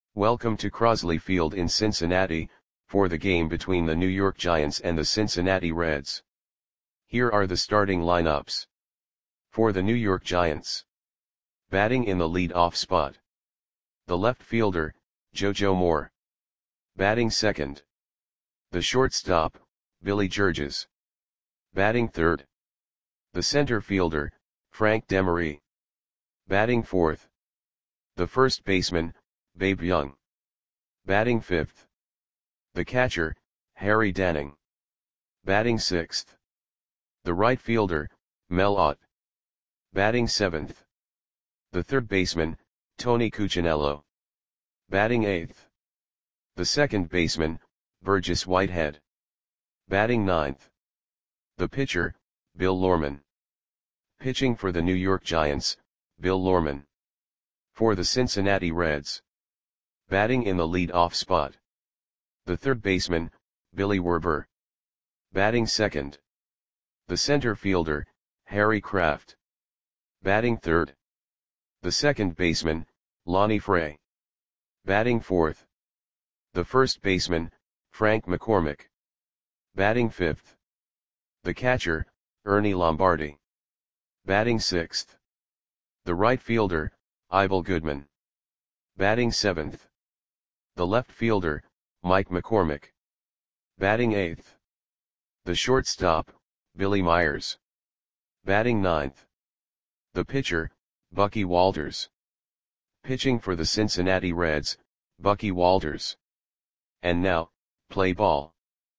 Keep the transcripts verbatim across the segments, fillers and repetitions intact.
Welcome to Crosley Field in Cincinnati, for the game between the New York Giants and the Cincinnati Reds. Here are the starting lineups. For the New York Giants. Batting in the lead-off spot. The left fielder, JoJo Moore. Batting second. The shortstop, Billy Georges. Batting third. The center fielder, Frank Demery. Batting fourth. The first baseman, Babe Young. Batting fifth. The catcher, Harry Danning. Batting sixth. The right fielder, Mel Ott. Batting seventh. The third baseman, Tony Cuccinello. Batting eighth. The second baseman, Burgess Whitehead. Batting ninth. The pitcher, Bill Lohrman. Pitching for the New York Giants, Bill Lohrman. For the Cincinnati Reds. Batting in the lead-off spot. The third baseman, Billy Werber. Batting second. The center fielder, Harry Kraft. Batting third. The second baseman, Lonnie Fray. Batting fourth. The first baseman, Frank McCormick. Batting fifth. The catcher, Ernie Lombardi. Batting sixth. The right fielder, Ibel Goodman. Batting seventh. The left fielder, Mike McCormick. Batting eighth. The shortstop, Billy Myers. Batting ninth. The pitcher, Bucky Walters. Pitching for the Cincinnati Reds, Bucky Walters. And now, play ball.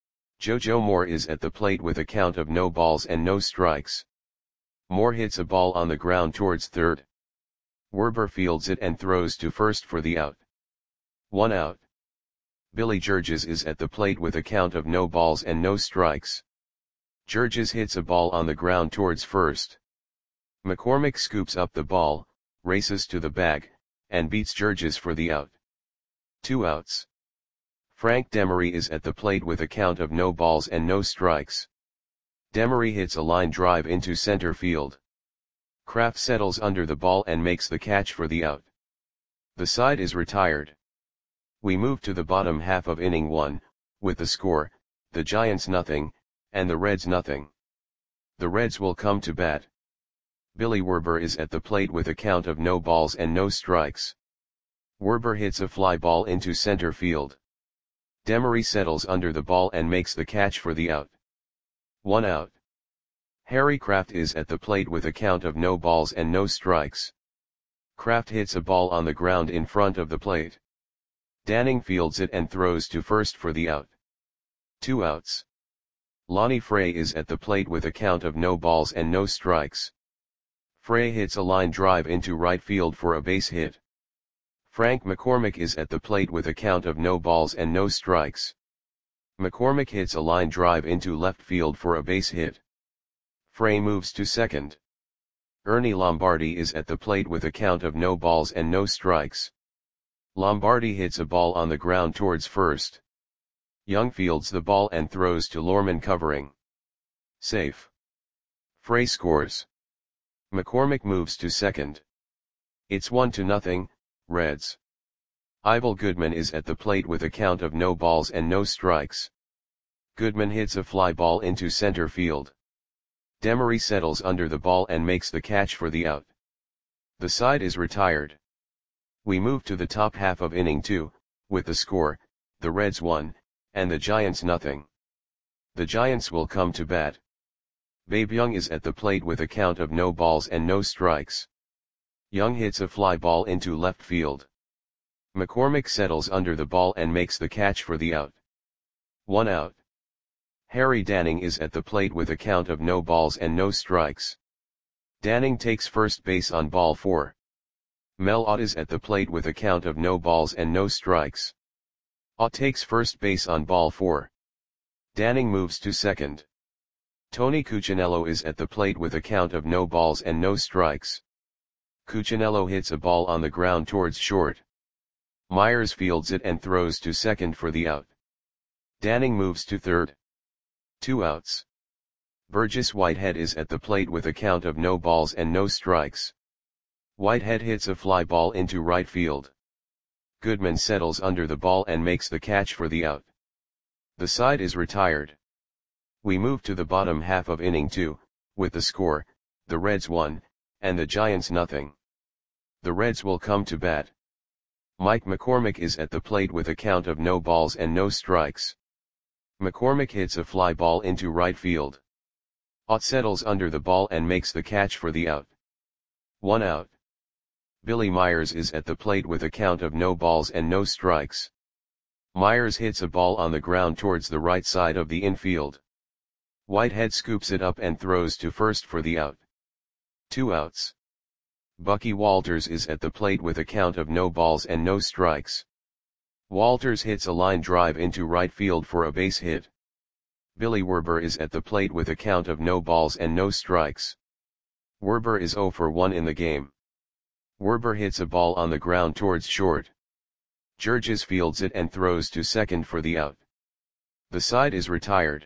JoJo Moore is at the plate with a count of no balls and no strikes. Moore hits a ball on the ground towards third. Werber fields it and throws to first for the out. One out. Billy Georges is at the plate with a count of no balls and no strikes. Georges hits a ball on the ground towards first. McCormick scoops up the ball, races to the bag, and beats Georges for the out. Two outs. Frank Demery is at the plate with a count of no balls and no strikes. Demery hits a line drive into center field. Kraft settles under the ball and makes the catch for the out. The side is retired. We move to the bottom half of inning one, with the score, the Giants nothing, and the Reds nothing. The Reds will come to bat. Billy Werber is at the plate with a count of no balls and no strikes. Werber hits a fly ball into center field. Demery settles under the ball and makes the catch for the out. One out. Harry Kraft is at the plate with a count of no balls and no strikes. Kraft hits a ball on the ground in front of the plate. Danning fields it and throws to first for the out. Two outs. Lonnie Fray is at the plate with a count of no balls and no strikes. Fray hits a line drive into right field for a base hit. Frank McCormick is at the plate with a count of no balls and no strikes. McCormick hits a line drive into left field for a base hit. Fray moves to second. Ernie Lombardi is at the plate with a count of no balls and no strikes. Lombardi hits a ball on the ground towards first. Young fields the ball and throws to Lohrman covering. Safe. Fray scores. McCormick moves to second. It's one to nothing, Reds. Ibel Goodman is at the plate with a count of no balls and no strikes. Goodman hits a fly ball into center field. Demery settles under the ball and makes the catch for the out. The side is retired. We move to the top half of inning two, with the score, the Reds one, and the Giants nothing. The Giants will come to bat. Babe Young is at the plate with a count of no balls and no strikes. Young hits a fly ball into left field. McCormick settles under the ball and makes the catch for the out. One out. Harry Danning is at the plate with a count of no balls and no strikes. Danning takes first base on ball four. Mel Ott is at the plate with a count of no balls and no strikes. Ott takes first base on ball four. Danning moves to second. Tony Cuccinello is at the plate with a count of no balls and no strikes. Cuccinello hits a ball on the ground towards short. Myers fields it and throws to second for the out. Danning moves to third. Two outs. Burgess Whitehead is at the plate with a count of no balls and no strikes. Whitehead hits a fly ball into right field. Goodman settles under the ball and makes the catch for the out. The side is retired. We move to the bottom half of inning two, with the score, the Reds one, and the Giants nothing. The Reds will come to bat. Mike McCormick is at the plate with a count of no balls and no strikes. McCormick hits a fly ball into right field. Ott settles under the ball and makes the catch for the out. One out. Billy Myers is at the plate with a count of no balls and no strikes. Myers hits a ball on the ground towards the right side of the infield. Whitehead scoops it up and throws to first for the out. Two outs. Bucky Walters is at the plate with a count of no balls and no strikes. Walters hits a line drive into right field for a base hit. Billy Werber is at the plate with a count of no balls and no strikes. Werber is oh for one in the game. Werber hits a ball on the ground towards short. Jurges fields it and throws to second for the out. The side is retired.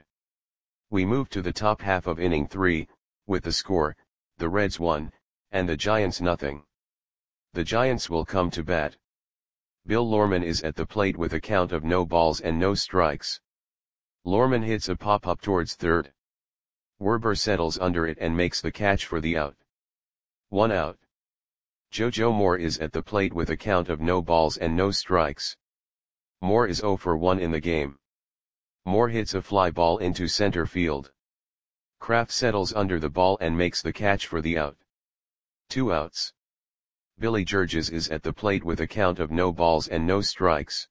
We move to the top half of inning three, with the score, the Reds one, and the Giants nothing. The Giants will come to bat. Bill Lorman is at the plate with a count of no balls and no strikes. Lorman hits a pop-up towards third. Werber settles under it and makes the catch for the out. One out. JoJo Moore is at the plate with a count of no balls and no strikes. Moore is oh for one in the game. Moore hits a fly ball into center field. Kraft settles under the ball and makes the catch for the out. Two outs. Billy Jurges is at the plate with a count of no balls and no strikes.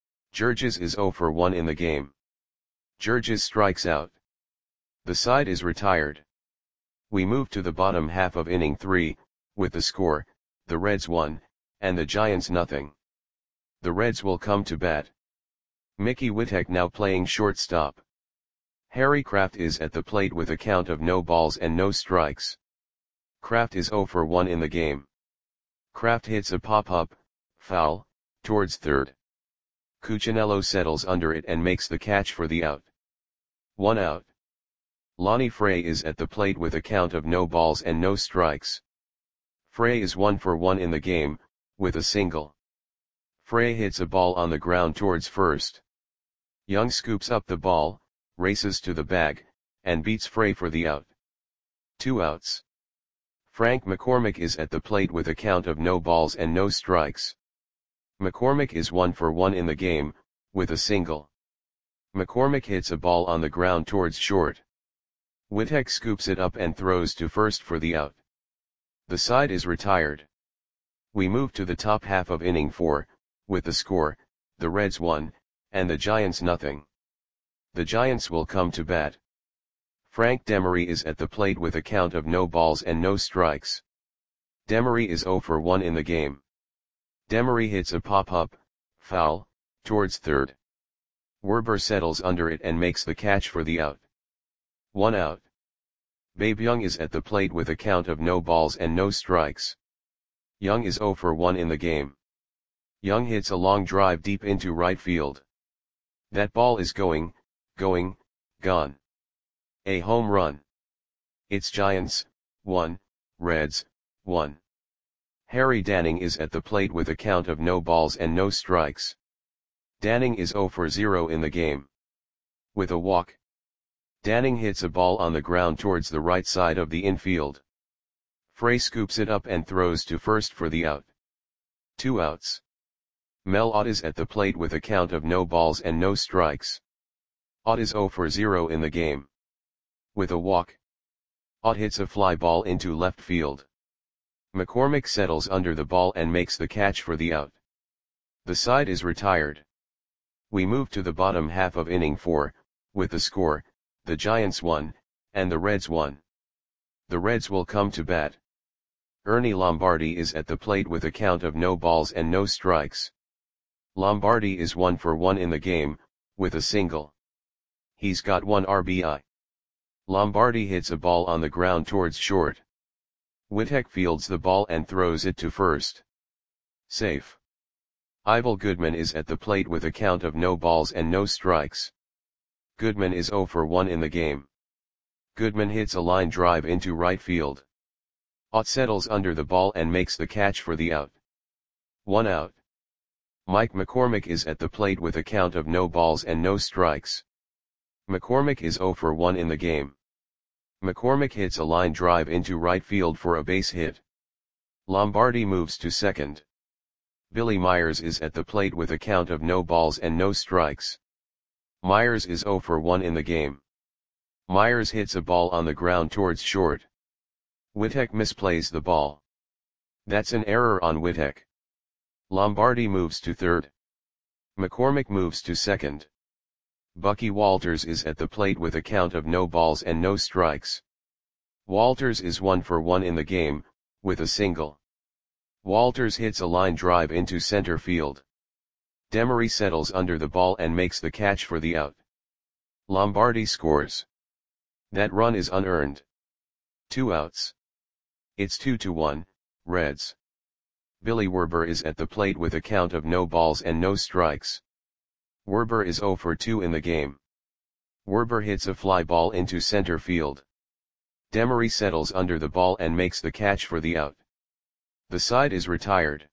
Jurges is oh for one in the game. Jurges strikes out. The side is retired. We move to the bottom half of inning three, with the score, the Reds one, and the Giants nothing. The Reds will come to bat. Mickey Whittek now playing shortstop. Harry Kraft is at the plate with a count of no balls and no strikes. Kraft is oh for one in the game. Kraft hits a pop-up, foul, towards third. Cuccinello settles under it and makes the catch for the out. One out. Lonnie Frey is at the plate with a count of no balls and no strikes. Frey is one for one in the game, with a single. Frey hits a ball on the ground towards first. Young scoops up the ball, races to the bag, and beats Frey for the out. Two outs. Frank McCormick is at the plate with a count of no balls and no strikes. McCormick is one for one in the game, with a single. McCormick hits a ball on the ground towards short. Whittek scoops it up and throws to first for the out. The side is retired. We move to the top half of inning four, with the score, the Reds one, and the Giants nothing. The Giants will come to bat. Frank Demery is at the plate with a count of no balls and no strikes. Demery is oh for one in the game. Demery hits a pop-up, foul, towards third. Werber settles under it and makes the catch for the out. One out. Babe Young is at the plate with a count of no balls and no strikes. Young is oh for one in the game. Young hits a long drive deep into right field. That ball is going, going, gone. A home run. It's Giants, one, Reds, one. Harry Danning is at the plate with a count of no balls and no strikes. Danning is oh for zero in the game. With a walk. Danning hits a ball on the ground towards the right side of the infield. Frey scoops it up and throws to first for the out. Two outs. Mel Ott is at the plate with a count of no balls and no strikes. Ott is oh for zero in the game. With a walk. Ott hits a fly ball into left field. McCormick settles under the ball and makes the catch for the out. The side is retired. We move to the bottom half of inning four, with the score, the Giants one, and the Reds one. The Reds will come to bat. Ernie Lombardi is at the plate with a count of no balls and no strikes. Lombardi is one for one in the game, with a single. He's got one R B I. Lombardi hits a ball on the ground towards short. Whittek fields the ball and throws it to first. Safe. Ivel Goodman is at the plate with a count of no balls and no strikes. Goodman is oh for one in the game. Goodman hits a line drive into right field. Ott settles under the ball and makes the catch for the out. One out. Mike McCormick is at the plate with a count of no balls and no strikes. McCormick is zero for one in the game. McCormick hits a line drive into right field for a base hit. Lombardi moves to second. Billy Myers is at the plate with a count of no balls and no strikes. Myers is zero for one in the game. Myers hits a ball on the ground towards short. Wittek misplays the ball. That's an error on Wittek. Lombardi moves to third. McCormick moves to second. Bucky Walters is at the plate with a count of no balls and no strikes. Walters is one for one in the game, with a single. Walters hits a line drive into center field. Demery settles under the ball and makes the catch for the out. Lombardi scores. That run is unearned. Two outs. It's two to one, Reds. Billy Werber is at the plate with a count of no balls and no strikes. Werber is zero for two in the game. Werber hits a fly ball into center field. Demery settles under the ball and makes the catch for the out. The side is retired.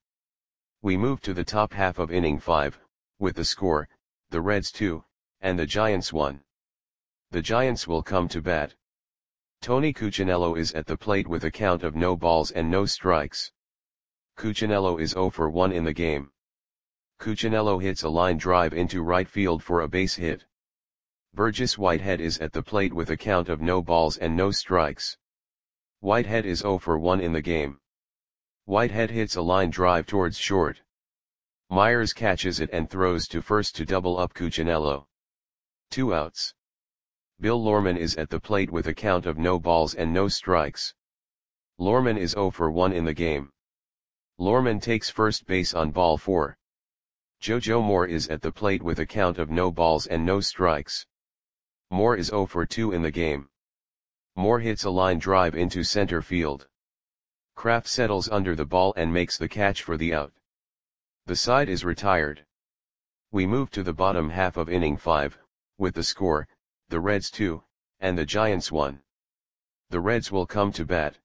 We move to the top half of inning five, with the score, the Reds two, and the Giants one. The Giants will come to bat. Tony Cuccinello is at the plate with a count of no balls and no strikes. Cuccinello is zero for one in the game. Cuccinello hits a line drive into right field for a base hit. Burgess Whitehead is at the plate with a count of no balls and no strikes. Whitehead is zero for one in the game. Whitehead hits a line drive towards short. Myers catches it and throws to first to double up Cuccinello. Two outs. Bill Lorman is at the plate with a count of no balls and no strikes. Lorman is zero for one in the game. Lorman takes first base on ball four. JoJo Moore is at the plate with a count of no balls and no strikes. Moore is zero for two in the game. Moore hits a line drive into center field. Kraft settles under the ball and makes the catch for the out. The side is retired. We move to the bottom half of inning five, with the score, the Reds two, and the Giants one. The Reds will come to bat.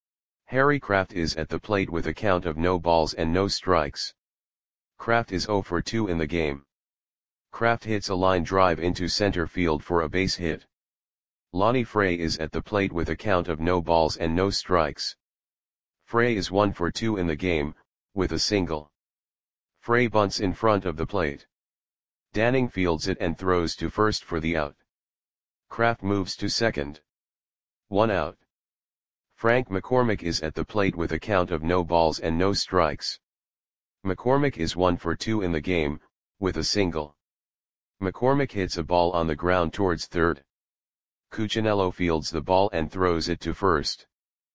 Harry Kraft is at the plate with a count of no balls and no strikes. Kraft is zero for two in the game. Kraft hits a line drive into center field for a base hit. Lonnie Frey is at the plate with a count of no balls and no strikes. Frey is one for two in the game, with a single. Frey bunts in front of the plate. Danning fields it and throws to first for the out. Kraft moves to second. One out. Frank McCormick is at the plate with a count of no balls and no strikes. McCormick is one for two in the game, with a single. McCormick hits a ball on the ground towards third. Cuccinello fields the ball and throws it to first.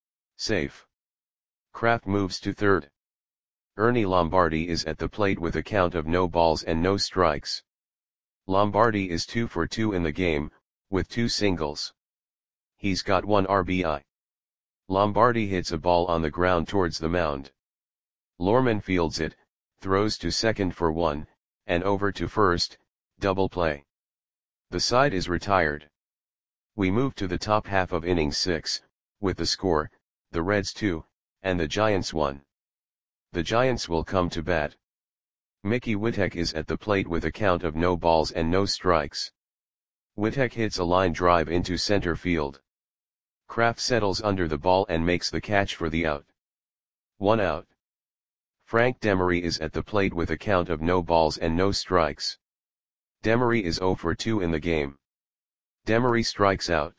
Safe. Kraft moves to third. Ernie Lombardi is at the plate with a count of no balls and no strikes. Lombardi is two for two in the game, with two singles. He's got one R B I. Lombardi hits a ball on the ground towards the mound. Lorman fields it, throws to second for one, and over to first, double play. The side is retired. We move to the top half of inning six, with the score, the Reds two, and the Giants one. The Giants will come to bat. Mickey Wittek is at the plate with a count of no balls and no strikes. Wittek hits a line drive into center field. Kraft settles under the ball and makes the catch for the out. One out. Frank Demery is at the plate with a count of no balls and no strikes. Demery is zero for two in the game. Demery strikes out.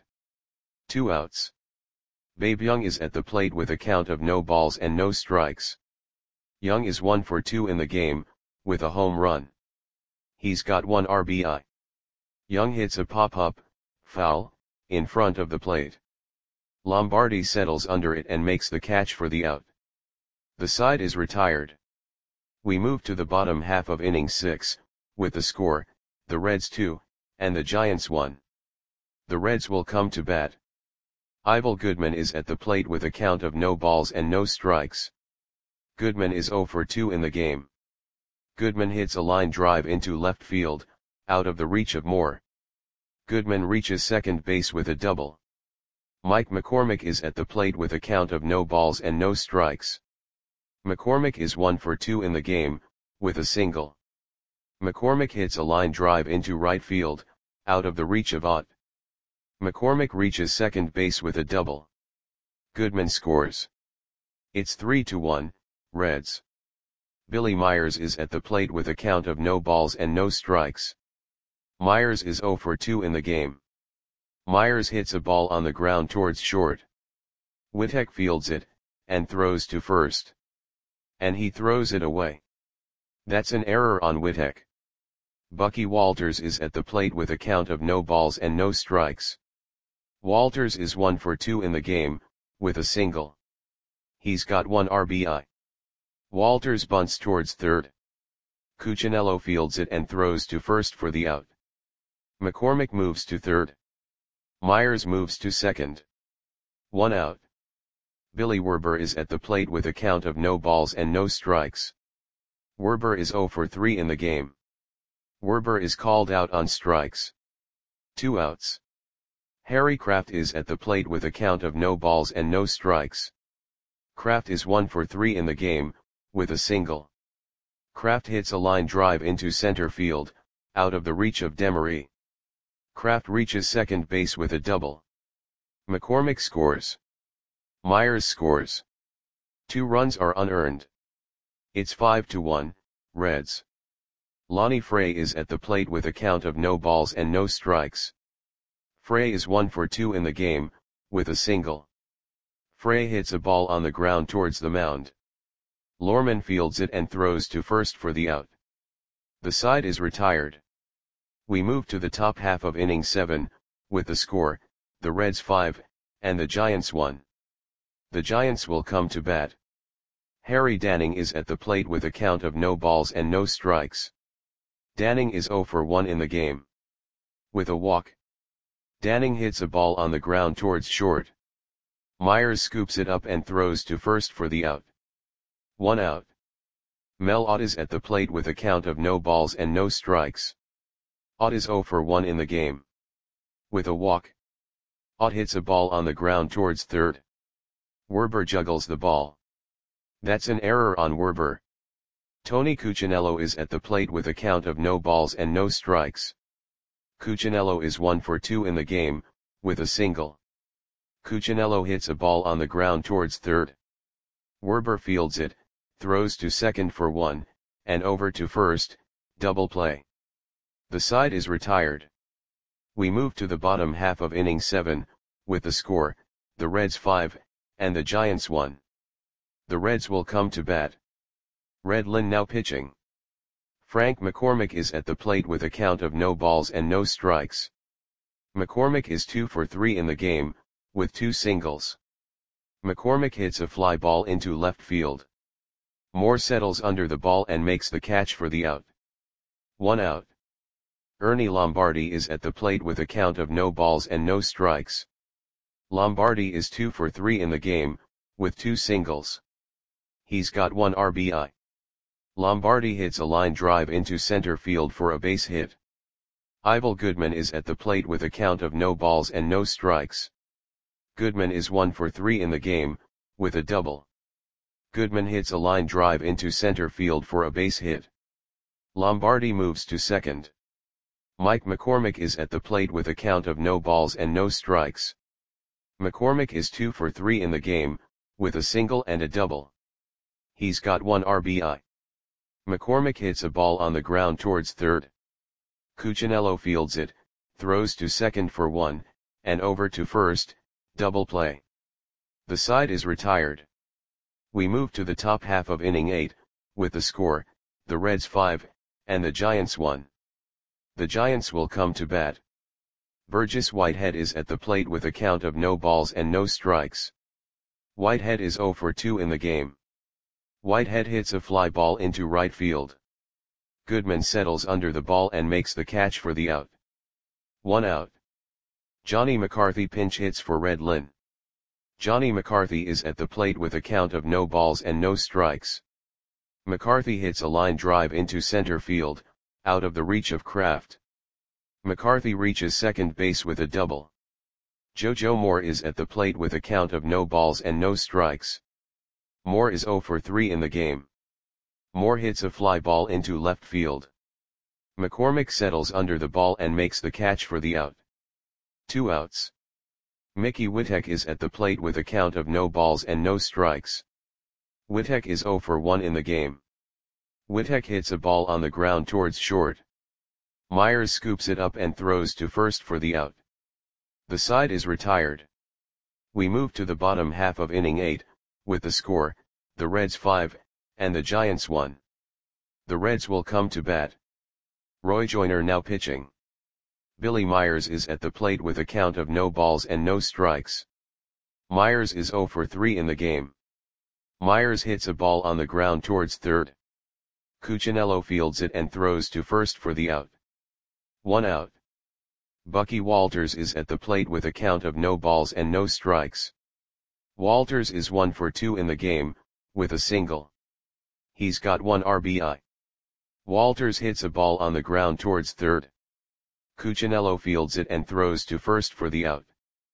Two outs. Babe Young is at the plate with a count of no balls and no strikes. Young is one for two in the game, with a home run. He's got one R B I. Young hits a pop-up, foul, in front of the plate. Lombardi settles under it and makes the catch for the out. The side is retired. We move to the bottom half of inning six, with the score, the Reds two, and the Giants one. The Reds will come to bat. Ivel Goodman is at the plate with a count of no balls and no strikes. Goodman is zero for two in the game. Goodman hits a line drive into left field, out of the reach of Moore. Goodman reaches second base with a double. Mike McCormick is at the plate with a count of no balls and no strikes. McCormick is one for two in the game, with a single. McCormick hits a line drive into right field, out of the reach of Ott. McCormick reaches second base with a double. Goodman scores. It's three to one, Reds. Billy Myers is at the plate with a count of no balls and no strikes. Myers is oh for two in the game. Myers hits a ball on the ground towards short. Wittek fields it, and throws to first. And he throws it away. That's an error on Wittek. Bucky Walters is at the plate with a count of no balls and no strikes. Walters is one for two in the game, with a single. He's got one R B I. Walters bunts towards third. Cuccinello fields it and throws to first for the out. McCormick moves to third. Myers moves to second. One out. Billy Werber is at the plate with a count of no balls and no strikes. Werber is oh for three in the game. Werber is called out on strikes. Two outs. Harry Kraft is at the plate with a count of no balls and no strikes. Kraft is one for three in the game, with a single. Kraft hits a line drive into center field, out of the reach of Demery. Kraft reaches second base with a double. McCormick scores. Myers scores. Two runs are unearned. It's five to one, Reds. Lonnie Frey is at the plate with a count of no balls and no strikes. Frey is one for two in the game, with a single. Frey hits a ball on the ground towards the mound. Lorman fields it and throws to first for the out. The side is retired. We move to the top half of inning seven, with the score, the Reds five, and the Giants one. The Giants will come to bat. Harry Danning is at the plate with a count of no balls and no strikes. Danning is oh for one in the game. With a walk. Danning hits a ball on the ground towards short. Myers scoops it up and throws to first for the out. One out. Mel Ott is at the plate with a count of no balls and no strikes. Ott is oh for one in the game. With a walk. Ott hits a ball on the ground towards third. Werber juggles the ball. That's an error on Werber. Tony Cuccinello is at the plate with a count of no balls and no strikes. Cuccinello is one for two in the game, with a single. Cuccinello hits a ball on the ground towards third. Werber fields it, throws to second for one, and over to first, double play. The side is retired. We move to the bottom half of inning seven, with the score, the Reds five, and the Giants one. The Reds will come to bat. Red Lynn now pitching. Frank McCormick is at the plate with a count of no balls and no strikes. McCormick is two for three in the game, with two singles. McCormick hits a fly ball into left field. Moore settles under the ball and makes the catch for the out. One out. Ernie Lombardi is at the plate with a count of no balls and no strikes. Lombardi is two for three in the game, with two singles. He's got one R B I. Lombardi hits a line drive into center field for a base hit. Ivel Goodman is at the plate with a count of no balls and no strikes. Goodman is one for three in the game, with a double. Goodman hits a line drive into center field for a base hit. Lombardi moves to second. Mike McCormick is at the plate with a count of no balls and no strikes. McCormick is two for three in the game, with a single and a double. He's got one R B I. McCormick hits a ball on the ground towards third. Cuccinello fields it, throws to second for one, and over to first, double play. The side is retired. We move to the top half of inning eight, with the score, the Reds five, and the Giants one. The Giants will come to bat. Burgess Whitehead is at the plate with a count of no balls and no strikes. Whitehead is oh for two in the game. Whitehead hits a fly ball into right field. Goodman settles under the ball and makes the catch for the out. One out. Johnny McCarthy pinch hits for Red Lynn. Johnny McCarthy is at the plate with a count of no balls and no strikes. McCarthy hits a line drive into center field, out of the reach of Kraft. McCarthy reaches second base with a double. JoJo Moore is at the plate with a count of no balls and no strikes. Moore is oh for three in the game. Moore hits a fly ball into left field. McCormick settles under the ball and makes the catch for the out. Two outs. Mickey Witek is at the plate with a count of no balls and no strikes. Witek is oh for one in the game. Witek hits a ball on the ground towards short. Myers scoops it up and throws to first for the out. The side is retired. We move to the bottom half of inning eight, with the score, the Reds five, and the Giants one. The Reds will come to bat. Roy Joyner now pitching. Billy Myers is at the plate with a count of no balls and no strikes. Myers is oh for three in the game. Myers hits a ball on the ground towards third. Cuccinello fields it and throws to first for the out. One out. Bucky Walters is at the plate with a count of no balls and no strikes. Walters is one for two in the game, with a single. He's got one R B I. Walters hits a ball on the ground towards third. Cuccinello fields it and throws to first for the out.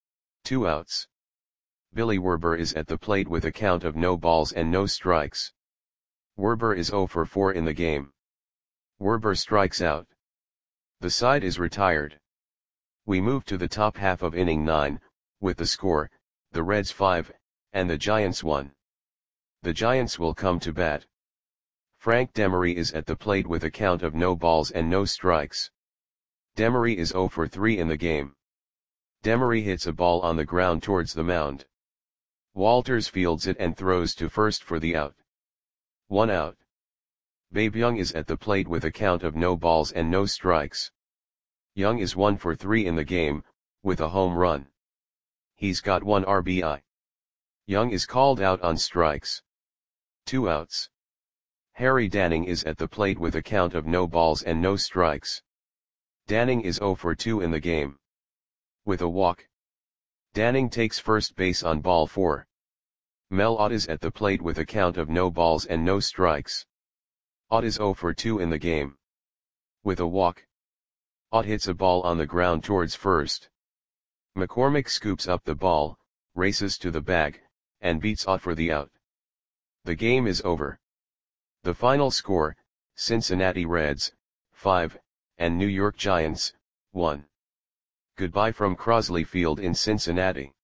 Two outs. Billy Werber is at the plate with a count of no balls and no strikes. Werber is oh for four in the game. Werber strikes out. The side is retired. We move to the top half of inning nine, with the score, the Reds five, and the Giants one. The Giants will come to bat. Frank Demery is at the plate with a count of no balls and no strikes. Demery is oh for three in the game. Demery hits a ball on the ground towards the mound. Walters fields it and throws to first for the out. One out. Babe Young is at the plate with a count of no balls and no strikes. Young is one for three in the game, with a home run. He's got one R B I. Young is called out on strikes. Two outs. Harry Danning is at the plate with a count of no balls and no strikes. Danning is oh for two in the game. With a walk. Danning takes first base on ball four. Mel Ott is at the plate with a count of no balls and no strikes. Ott is oh for two in the game. With a walk. Ott hits a ball on the ground towards first. McCormick scoops up the ball, races to the bag, and beats Ott for the out. The game is over. The final score, Cincinnati Reds, five, and New York Giants, one. Goodbye from Crosley Field in Cincinnati.